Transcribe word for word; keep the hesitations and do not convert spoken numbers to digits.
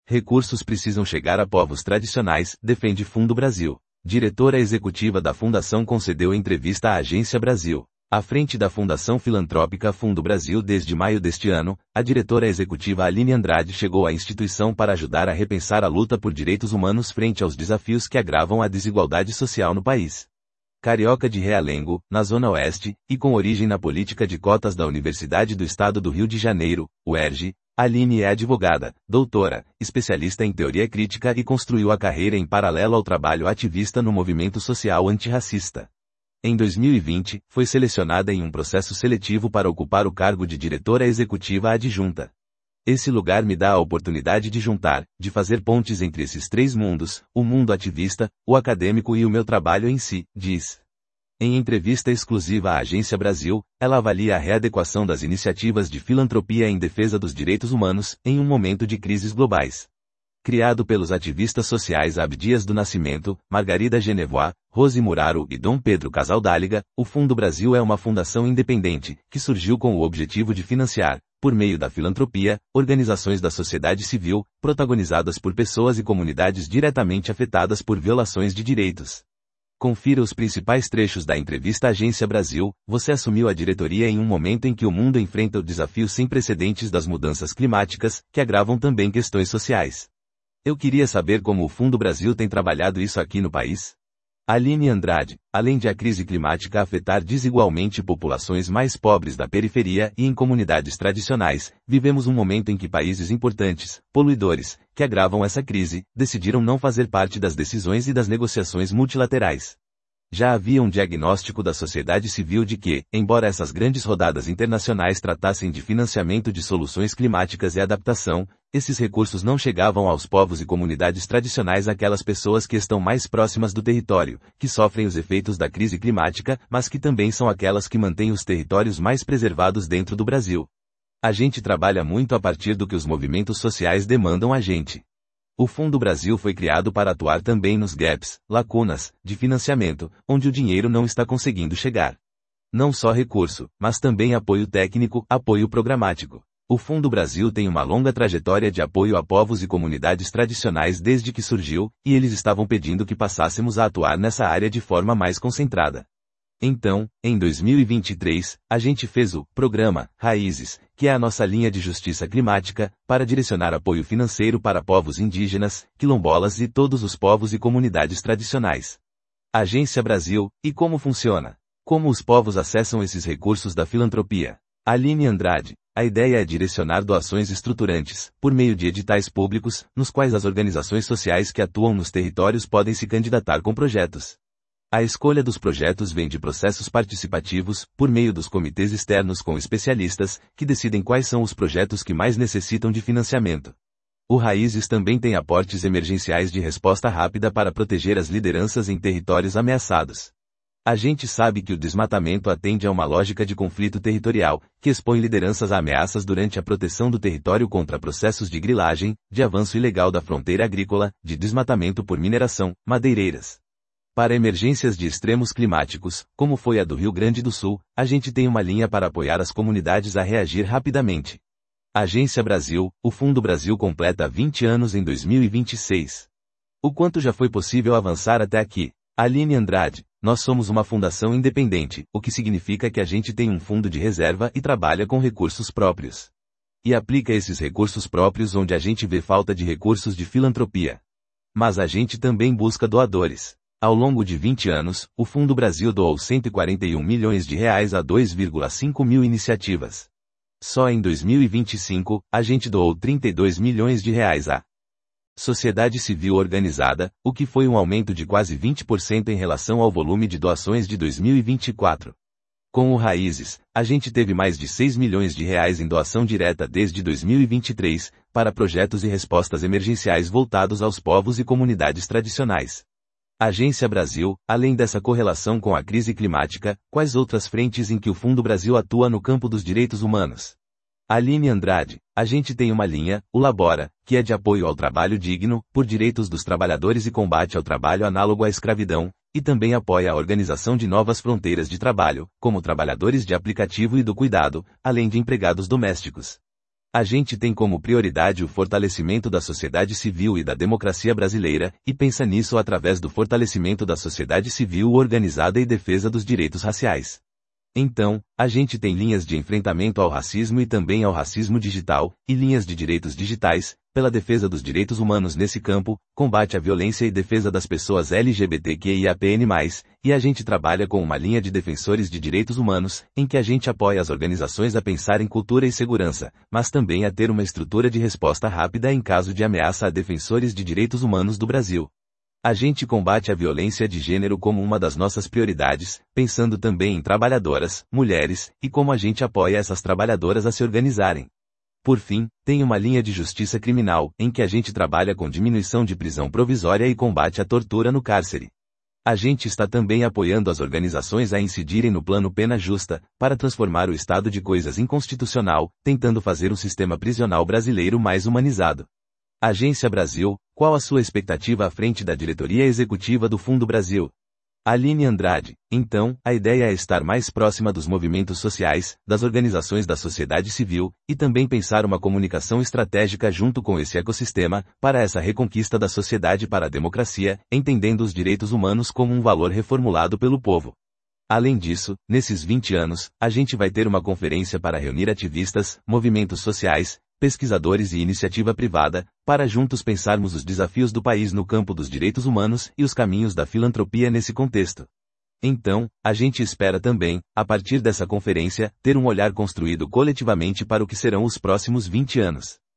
Recursos precisam chegar a povos tradicionais, defende Fundo Brasil. Diretora executiva da Fundação concedeu entrevista à Agência Brasil. À frente da Fundação Filantrópica Fundo Brasil desde maio deste ano, a diretora executiva Aline Andrade chegou à instituição para ajudar a repensar a luta por direitos humanos frente aos desafios que agravam a desigualdade social no país. Carioca de Realengo, na Zona Oeste, e com origem na política de cotas da Universidade do Estado do Rio de Janeiro, U E R J, Aline é advogada, doutora, especialista em teoria crítica e construiu a carreira em paralelo ao trabalho ativista no movimento social antirracista. Em dois mil e vinte, foi selecionada em um processo seletivo para ocupar o cargo de diretora executiva adjunta. Esse lugar me dá a oportunidade de juntar, de fazer pontes entre esses três mundos, o mundo ativista, o acadêmico e o meu trabalho em si, diz. Em entrevista exclusiva à Agência Brasil, ela avalia a readequação das iniciativas de filantropia em defesa dos direitos humanos, em um momento de crises globais. Criado pelos ativistas sociais Abdias do Nascimento, Margarida Genevois, Rose Muraro e Dom Pedro Casaldáliga, o Fundo Brasil é uma fundação independente, que surgiu com o objetivo de financiar, por meio da filantropia, organizações da sociedade civil, protagonizadas por pessoas e comunidades diretamente afetadas por violações de direitos. Confira os principais trechos da entrevista à Agência Brasil. Você assumiu a diretoria em um momento em que o mundo enfrenta o desafio sem precedentes das mudanças climáticas, que agravam também questões sociais. Eu queria saber como o Fundo Brasil tem trabalhado isso aqui no país. Aline Andrade, além de a crise climática afetar desigualmente populações mais pobres da periferia e em comunidades tradicionais, vivemos um momento em que países importantes, poluidores, que agravam essa crise, decidiram não fazer parte das decisões e das negociações multilaterais. Já havia um diagnóstico da sociedade civil de que, embora essas grandes rodadas internacionais tratassem de financiamento de soluções climáticas e adaptação, esses recursos não chegavam aos povos e comunidades tradicionais, aquelas pessoas que estão mais próximas do território, que sofrem os efeitos da crise climática, mas que também são aquelas que mantêm os territórios mais preservados dentro do Brasil. A gente trabalha muito a partir do que os movimentos sociais demandam a gente. O Fundo Brasil foi criado para atuar também nos gaps, lacunas, de financiamento, onde o dinheiro não está conseguindo chegar. Não só recurso, mas também apoio técnico, apoio programático. O Fundo Brasil tem uma longa trajetória de apoio a povos e comunidades tradicionais desde que surgiu, e eles estavam pedindo que passássemos a atuar nessa área de forma mais concentrada. Então, em dois mil e vinte e três, a gente fez o Programa Raízes, que é a nossa linha de justiça climática, para direcionar apoio financeiro para povos indígenas, quilombolas e todos os povos e comunidades tradicionais. Agência Brasil, e como funciona? Como os povos acessam esses recursos da filantropia? Aline Andrade, a ideia é direcionar doações estruturantes, por meio de editais públicos, nos quais as organizações sociais que atuam nos territórios podem se candidatar com projetos. A escolha dos projetos vem de processos participativos, por meio dos comitês externos com especialistas, que decidem quais são os projetos que mais necessitam de financiamento. O Raízes também tem aportes emergenciais de resposta rápida para proteger as lideranças em territórios ameaçados. A gente sabe que o desmatamento atende a uma lógica de conflito territorial, que expõe lideranças a ameaças durante a proteção do território contra processos de grilagem, de avanço ilegal da fronteira agrícola, de desmatamento por mineração, madeireiras. Para emergências de extremos climáticos, como foi a do Rio Grande do Sul, a gente tem uma linha para apoiar as comunidades a reagir rapidamente. Agência Brasil, o Fundo Brasil completa vinte anos em dois mil e vinte e seis. O quanto já foi possível avançar até aqui? Aline Andrade, nós somos uma fundação independente, o que significa que a gente tem um fundo de reserva e trabalha com recursos próprios. E aplica esses recursos próprios onde a gente vê falta de recursos de filantropia. Mas a gente também busca doadores. Ao longo de vinte anos, o Fundo Brasil doou cento e quarenta e um milhões de reais a dois vírgula cinco mil iniciativas. Só em dois mil e vinte e cinco, a gente doou trinta e dois milhões de reais à sociedade civil organizada, o que foi um aumento de quase vinte por cento em relação ao volume de doações de dois mil e vinte e quatro. Com o Raízes, a gente teve mais de seis milhões de reais em doação direta desde dois mil e vinte e três, para projetos e respostas emergenciais voltados aos povos e comunidades tradicionais. Agência Brasil, além dessa correlação com a crise climática, quais outras frentes em que o Fundo Brasil atua no campo dos direitos humanos? Aline Andrade, a gente tem uma linha, o Labora, que é de apoio ao trabalho digno, por direitos dos trabalhadores e combate ao trabalho análogo à escravidão, e também apoia a organização de novas fronteiras de trabalho, como trabalhadores de aplicativo e do cuidado, além de empregados domésticos. A gente tem como prioridade o fortalecimento da sociedade civil e da democracia brasileira, e pensa nisso através do fortalecimento da sociedade civil organizada e defesa dos direitos raciais. Então, a gente tem linhas de enfrentamento ao racismo e também ao racismo digital, e linhas de direitos digitais, pela defesa dos direitos humanos nesse campo, combate à violência e defesa das pessoas L G B T Q I A P N mais, e a gente trabalha com uma linha de defensores de direitos humanos, em que a gente apoia as organizações a pensar em cultura e segurança, mas também a ter uma estrutura de resposta rápida em caso de ameaça a defensores de direitos humanos do Brasil. A gente combate a violência de gênero como uma das nossas prioridades, pensando também em trabalhadoras, mulheres, e como a gente apoia essas trabalhadoras a se organizarem. Por fim, tem uma linha de justiça criminal, em que a gente trabalha com diminuição de prisão provisória e combate à tortura no cárcere. A gente está também apoiando as organizações a incidirem no plano pena justa, para transformar o estado de coisas inconstitucional, tentando fazer um sistema prisional brasileiro mais humanizado. Agência Brasil, qual a sua expectativa à frente da diretoria executiva do Fundo Brasil? Aline Andrade. Então, a ideia é estar mais próxima dos movimentos sociais, das organizações da sociedade civil, e também pensar uma comunicação estratégica junto com esse ecossistema, para essa reconquista da sociedade para a democracia, entendendo os direitos humanos como um valor reformulado pelo povo. Além disso, nesses vinte anos, a gente vai ter uma conferência para reunir ativistas, movimentos sociais, pesquisadores e iniciativa privada, para juntos pensarmos os desafios do país no campo dos direitos humanos e os caminhos da filantropia nesse contexto. Então, a gente espera também, a partir dessa conferência, ter um olhar construído coletivamente para o que serão os próximos vinte anos.